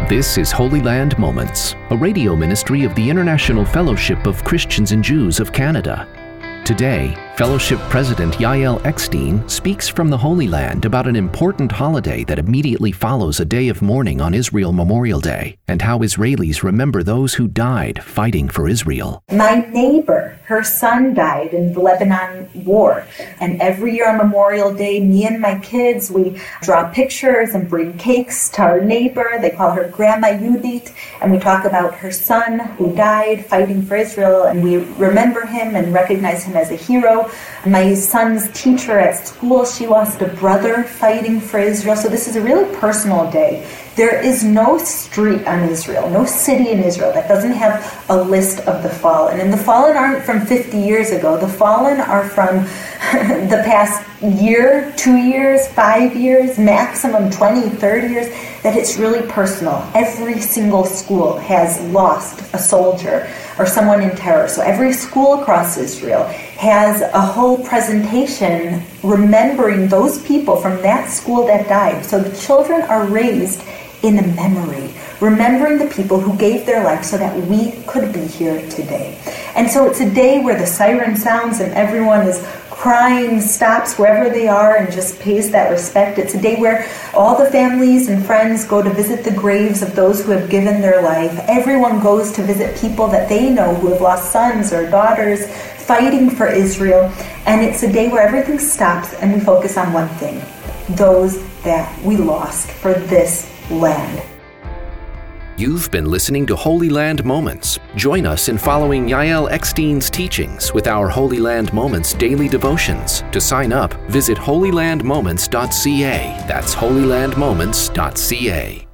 This is Holy Land Moments, a radio ministry of the International Fellowship of Christians and Jews of Canada. Today, Fellowship President Yael Eckstein speaks from the Holy Land about an important holiday that immediately follows a day of mourning on Israel Memorial Day, and how Israelis remember those who died fighting for Israel. My neighbor, her son died in the Lebanon War, and every year on Memorial Day, me and my kids, we draw pictures and bring cakes to our neighbor. They call her Grandma Yudit, and we talk about her son who died fighting for Israel, and we remember him and recognize him as a hero. My son's teacher at school, she lost a brother fighting for Israel. So this is a really personal day. There is no street on Israel, no city in Israel that doesn't have a list of the fallen. And the fallen aren't from 50 years ago. The fallen are from the past year, 2 years, 5 years, maximum 20, 30 years, that it's really personal. Every single school has lost a soldier or someone in terror. So every school across Israel has a whole presentation remembering those people from that school that died. So the children are raised in a memory, remembering the people who gave their life so that we could be here today. And so it's a day where the siren sounds and everyone is crying, stops wherever they are and just pays that respect. It's a day where all the families and friends go to visit the graves of those who have given their life. Everyone goes to visit people that they know who have lost sons or daughters fighting for Israel. And it's a day where everything stops and we focus on one thing: those that we lost for this land. You've been listening to Holy Land Moments. Join us in following Yael Eckstein's teachings with our Holy Land Moments daily devotions. To sign up, visit holylandmoments.ca. That's holylandmoments.ca.